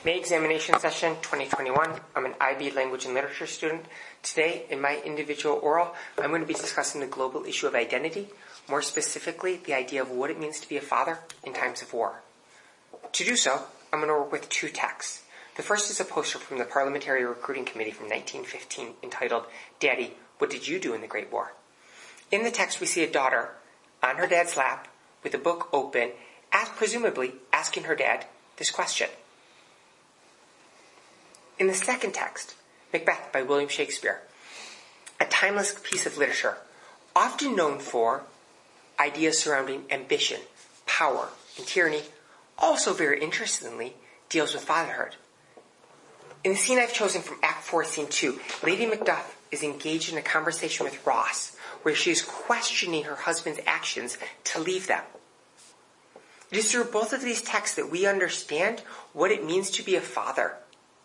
May Examination Session 2021. I'm an IB Language and Literature student. Today, in my individual oral, I'm going to be discussing the global issue of identity, more specifically, the idea of what it means to be a father in times of war. To do so, I'm going to work with two texts. The first is a poster from the Parliamentary Recruiting Committee from 1915 entitled, "Daddy, What Did You Do in the Great War?" In the text, we see a daughter on her dad's lap with a book open, presumably asking her dad this question. In the second text, Macbeth by William Shakespeare, a timeless piece of literature, often known for ideas surrounding ambition, power, and tyranny, also very interestingly deals with fatherhood. In the scene I've chosen from Act 4, Scene 2, Lady Macduff is engaged in a conversation with Ross, where she is questioning her husband's actions to leave them. It is through both of these texts that we understand what it means to be a father.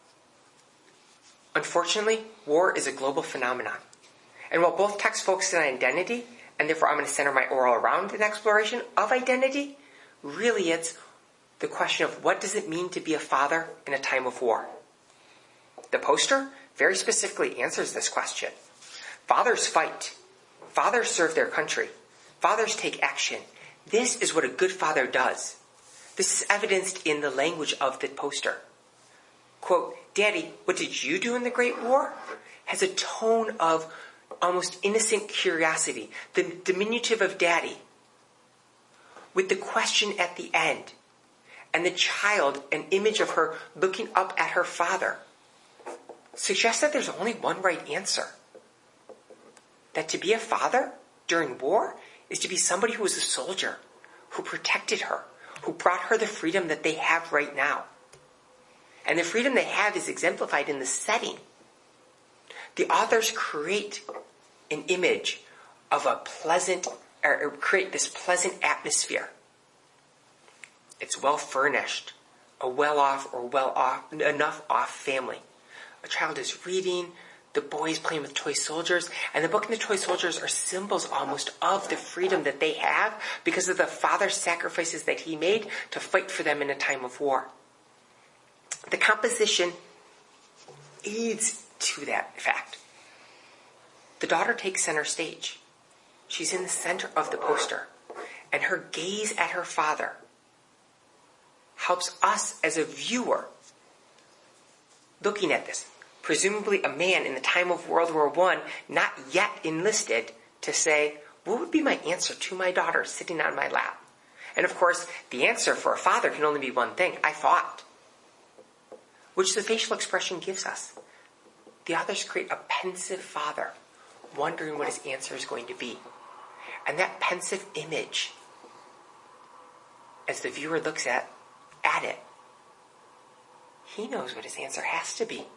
Unfortunately, war is a global phenomenon. And while both texts focus on identity, and therefore I'm going to center my oral around an exploration of identity, really it's the question of what does it mean to be a father in a time of war? The poster very specifically answers this question. Fathers fight. Fathers serve their country. Fathers take action. This is what a good father does. This is evidenced in the language of the poster. Quote, "Daddy, what did you do in the Great War?" has a tone of almost innocent curiosity, the diminutive of daddy, with the question at the end, and the child, an image of her looking up at her father, suggests that there's only one right answer. That to be a father during war is to be somebody who was a soldier, who protected her, who brought her the freedom that they have right now. And the freedom they have is exemplified in the setting. The authors create an image of create this pleasant atmosphere. It's well furnished, a well-off or enough off family. A child is reading, the boy is playing with toy soldiers, and the book and the toy soldiers are symbols almost of the freedom that they have because of the father's sacrifices that he made to fight for them in a time of war. The composition aids to that fact. The daughter takes center stage. She's in the center of the poster, and her gaze at her father helps us as a viewer looking at this, presumably a man in the time of World War I, not yet enlisted, to say, what would be my answer to my daughter sitting on my lap? And of course, the answer for a father can only be one thing: I fought. Which the facial expression gives us. The authors create a pensive father, wondering what his answer is going to be. And that pensive image, as the viewer looks at it, he knows what his answer has to be.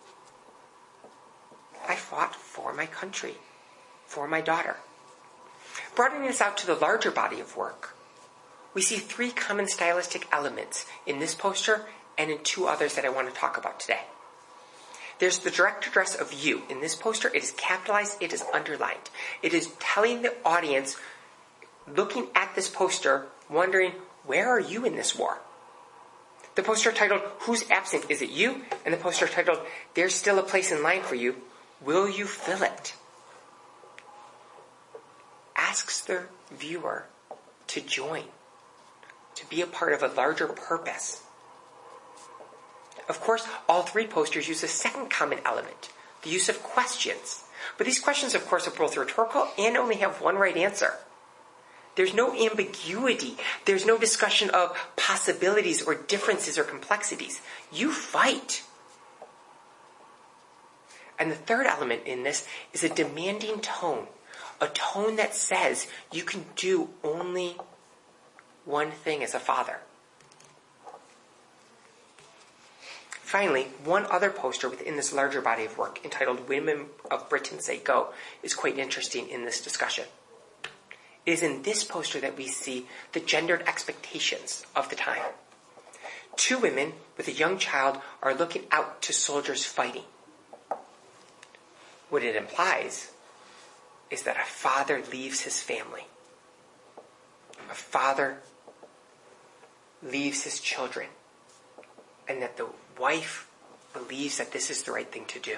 I fought for my country, for my daughter. Broadening this out to the larger body of work, we see three common stylistic elements in this poster and in two others that I want to talk about today. There's the direct address of you. In this poster, it is capitalized, it is underlined. It is telling the audience, looking at this poster, wondering, where are you in this war? The poster titled, "Who's Absent? Is it you?" And the poster titled, "There's Still a Place in Line for You. Will you fill it?" asks the viewer to join, to be a part of a larger purpose. Of course, all three posters use a second common element, the use of questions. But these questions, of course, are both rhetorical and only have one right answer. There's no ambiguity. There's no discussion of possibilities or differences or complexities. You fight. And the third element in this is a demanding tone, a tone that says you can do only one thing as a father. Finally, one other poster within this larger body of work, entitled "Women of Britain Say Go," is quite interesting in this discussion. It is in this poster that we see the gendered expectations of the time. Two women with a young child are looking out to soldiers fighting. What it implies is that a father leaves his family. A father leaves his children. and that the wife believes that this is the right thing to do.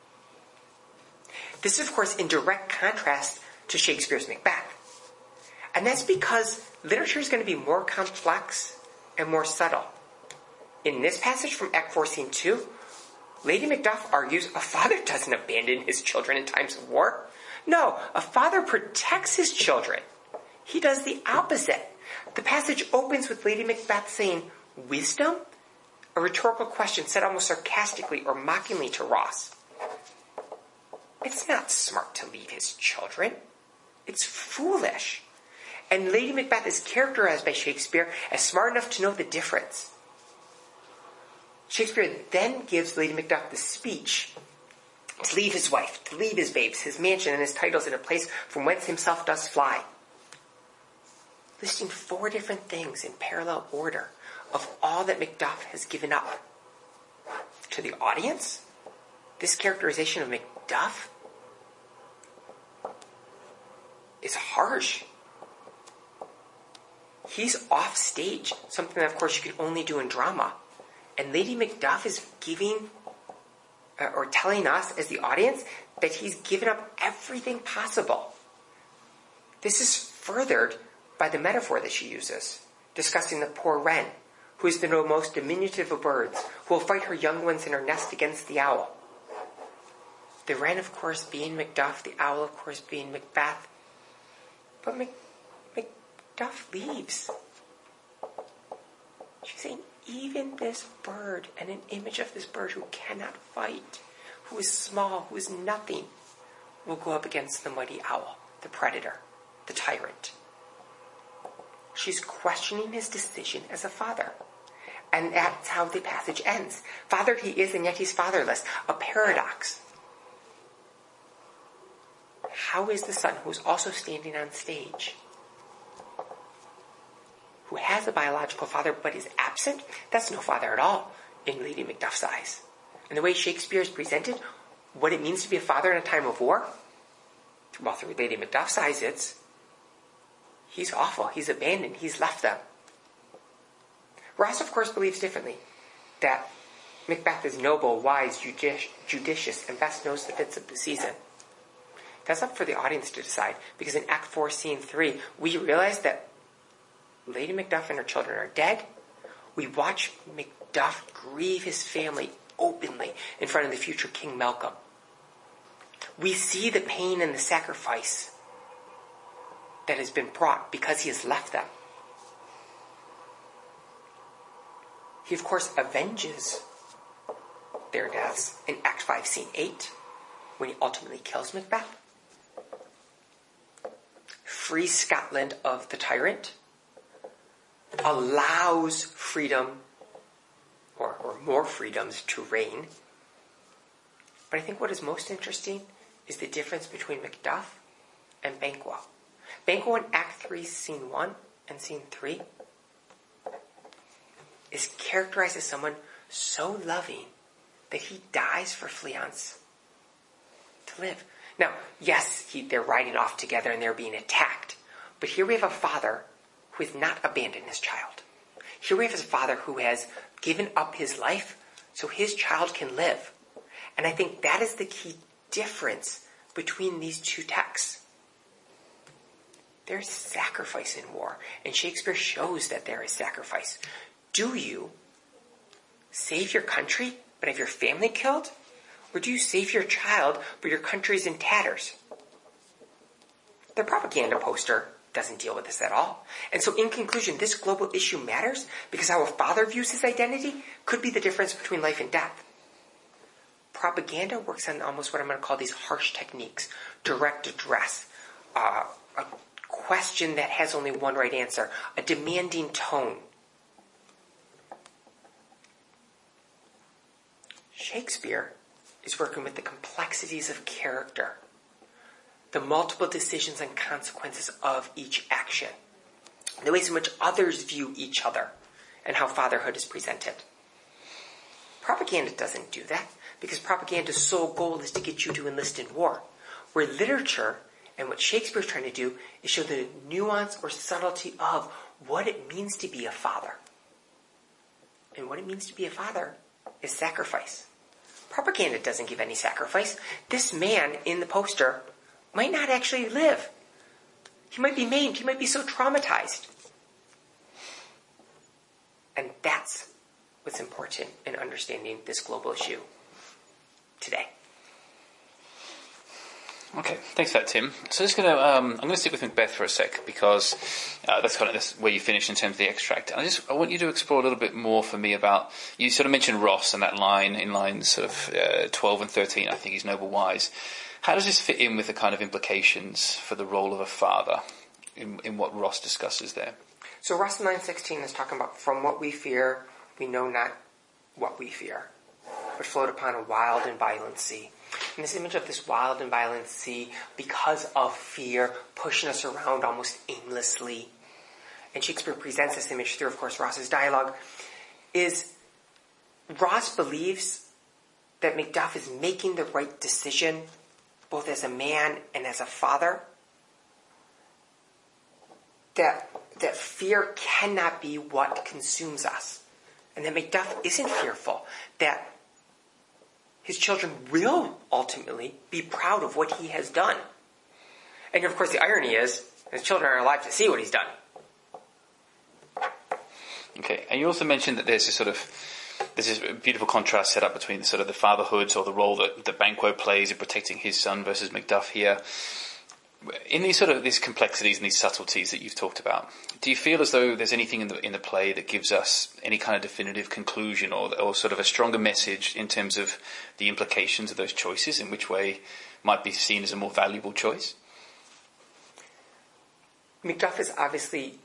This is, of course, in direct contrast to Shakespeare's Macbeth. And that's because literature is going to be more complex and more subtle. In this passage from Act 4, Scene 2, Lady Macduff argues a father doesn't abandon his children in times of war. No, a father protects his children. He does the opposite. The passage opens with Lady Macbeth saying, "Wisdom?" A rhetorical question said almost sarcastically or mockingly to Ross. It's not smart to leave his children. It's foolish. And Lady Macbeth is characterized by Shakespeare as smart enough to know the difference. Shakespeare then gives Lady Macduff the speech to leave his wife, to leave his babes, his mansion, and his titles in a place from whence himself does fly. Listing 4 different things in parallel order of all that Macduff has given up. To the audience, this characterization of Macduff is harsh. He's off stage, something that, of course, you can only do in drama. And Lady Macduff is giving, or telling us as the audience, that he's given up everything possible. This is furthered by the metaphor that she uses, discussing the poor wren, who is the most diminutive of birds, who will fight her young ones in her nest against the owl. The wren, of course, being Macduff, the owl, of course, being Macbeth. But Macduff leaves. She's saying, even this bird, and an image of this bird who cannot fight, who is small, who is nothing, will go up against the mighty owl, the predator, the tyrant. She's questioning his decision as a father. And that's how the passage ends. Fathered he is, and yet he's fatherless. A paradox. How is the son, who's also standing on stage, who has a biological father but is absent? That's no father at all in Lady Macduff's eyes. And the way Shakespeare is presented, what it means to be a father in a time of war, well, through Lady Macduff's eyes, it's he's awful, he's abandoned, he's left them. Ross, of course, believes differently, that Macbeth is noble, wise, judicious, and best knows the fits of the season. That's up for the audience to decide, because in Act 4, Scene 3, we realize that Lady Macduff and her children are dead. We watch Macduff grieve his family openly in front of the future King Malcolm. We see the pain and the sacrifice that has been brought because he has left them. He, of course, avenges their deaths in Act 5, Scene 8, when he ultimately kills Macbeth. Frees Scotland of the tyrant. Allows freedom, or more freedoms, to reign. But I think what is most interesting is the difference between Macduff and Banquo. Banquo in Act 3, Scene 1 and Scene 3 is characterized as someone so loving that he dies for Fleance to live. Now, yes, they're riding off together and they're being attacked. But here we have a father who has not abandoned his child. Here we have a father who has given up his life so his child can live. And I think that is the key difference between these two texts. There's sacrifice in war, and Shakespeare shows that there is sacrifice. Do you save your country but have your family killed? Or do you save your child but your country's in tatters? The propaganda poster doesn't deal with this at all. And so in conclusion, this global issue matters because how a father views his identity could be the difference between life and death. Propaganda works on almost what I'm going to call these harsh techniques. Direct address, a question that has only one right answer, a demanding tone. Shakespeare is working with the complexities of character, the multiple decisions and consequences of each action, the ways in which others view each other, and how fatherhood is presented. Propaganda doesn't do that, because propaganda's sole goal is to get you to enlist in war, where literature and what Shakespeare's trying to do is show the nuance or subtlety of what it means to be a father. and what it means to be a father is sacrifice. Propaganda doesn't give any sacrifice. This man in the poster might not actually live. He might be maimed. He might be so traumatized. And that's what's important in understanding this global issue today. Okay, thanks for that, Tim. So I'm going to stick with Macbeth for a sec because that's where you finish in terms of the extract. And I want you to explore a little bit more for me about, you sort of mentioned Ross and that line in lines sort of 12 and 13, I think he's noble wise. How does this fit in with the kind of implications for the role of a father in what Ross discusses there? So Ross 9:16 is talking about, from what we fear, we know not what we fear, but float upon a wild and violent sea. And this image of this wild and violent sea, because of fear, pushing us around almost aimlessly. And Shakespeare presents this image through, of course, Ross's dialogue, is Ross believes that Macduff is making the right decision, both as a man and as a father. That fear cannot be what consumes us. And that Macduff isn't fearful. That his children will ultimately be proud of what he has done. And of course the irony is, his children are alive to see what he's done. Okay, and you also mentioned that there's this beautiful contrast set up between sort of the fatherhood or the role that Banquo plays in protecting his son versus Macduff here. In these complexities and these subtleties that you've talked about, do you feel as though there's anything in the play that gives us any kind of definitive conclusion or sort of a stronger message in terms of the implications of those choices, in which way might be seen as a more valuable choice? Macduff is obviously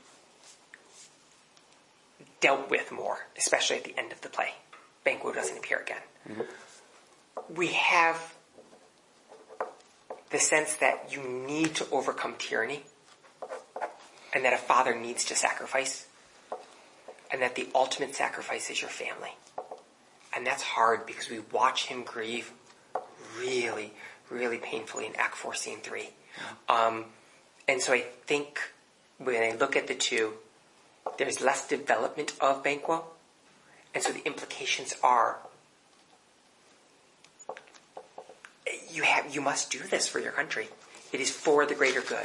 dealt with more, especially at the end of the play. Banquo doesn't appear again. Mm-hmm. We have the sense that you need to overcome tyranny, and that a father needs to sacrifice, and that the ultimate sacrifice is your family. And that's hard because we watch him grieve really, really painfully in Act 4, Scene 3. And so I think when I look at the two, there's less development of Banquo, and so the implications are, you must do this for your country. It is for the greater good.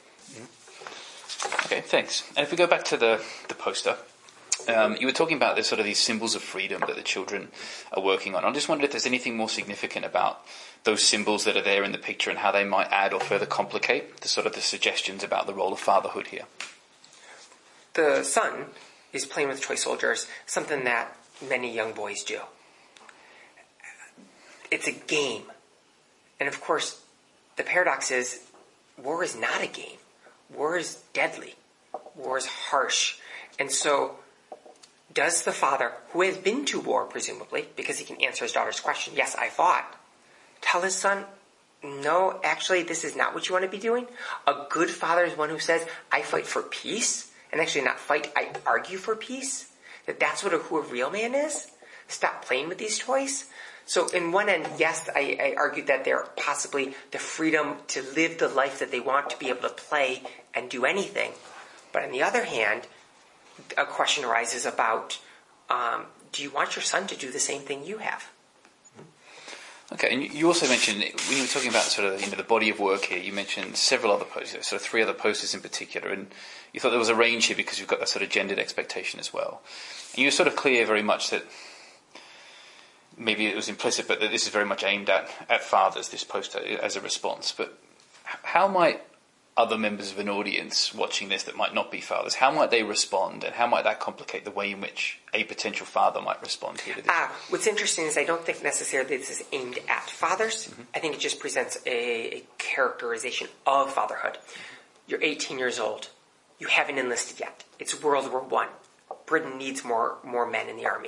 Okay, thanks. And if we go back to the poster, you were talking about these symbols of freedom that the children are working on. I just wondered if there's anything more significant about those symbols that are there in the picture and how they might add or further complicate the suggestions about the role of fatherhood here. The son is playing with toy soldiers, something that many young boys do. It's a game. And of course, the paradox is, war is not a game. War is deadly. War is harsh. And so, does the father, who has been to war, presumably, because he can answer his daughter's question, yes, I fought, tell his son, no, actually, this is not what you want to be doing? A good father is one who says, I fight for peace, and actually not fight, I argue for peace? That's who a real man is? Stop playing with these toys? So in one end, yes, I argued that they're possibly the freedom to live the life that they want, to be able to play and do anything. But on the other hand, a question arises about, do you want your son to do the same thing you have? Okay, and you also mentioned, when you were talking about the body of work here, you mentioned several other posters, 3 other posters in particular, and you thought there was a range here because you've got that gendered expectation as well. And you were clear very much that, maybe it was implicit, but that this is very much aimed at fathers, this poster, as a response. But how might other members of an audience watching this that might not be fathers, how might they respond, and how might that complicate the way in which a potential father might respond here to this? What's interesting is I don't think necessarily this is aimed at fathers. Mm-hmm. I think it just presents a characterization of fatherhood. You're 18 years old. You haven't enlisted yet. It's World War I. Britain needs more men in the army.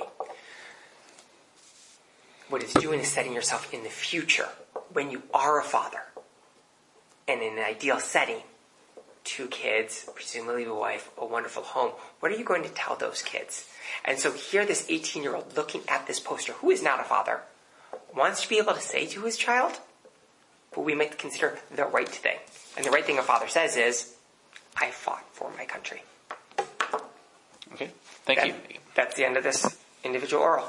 What it's doing is setting yourself in the future, when you are a father, and in an ideal setting, 2 kids, presumably a wife, a wonderful home. What are you going to tell those kids? And so here this 18-year-old looking at this poster, who is not a father, wants to be able to say to his child, what we might consider the right thing. And the right thing a father says is, I fought for my country. Okay, thank you. That's the end of this individual oral.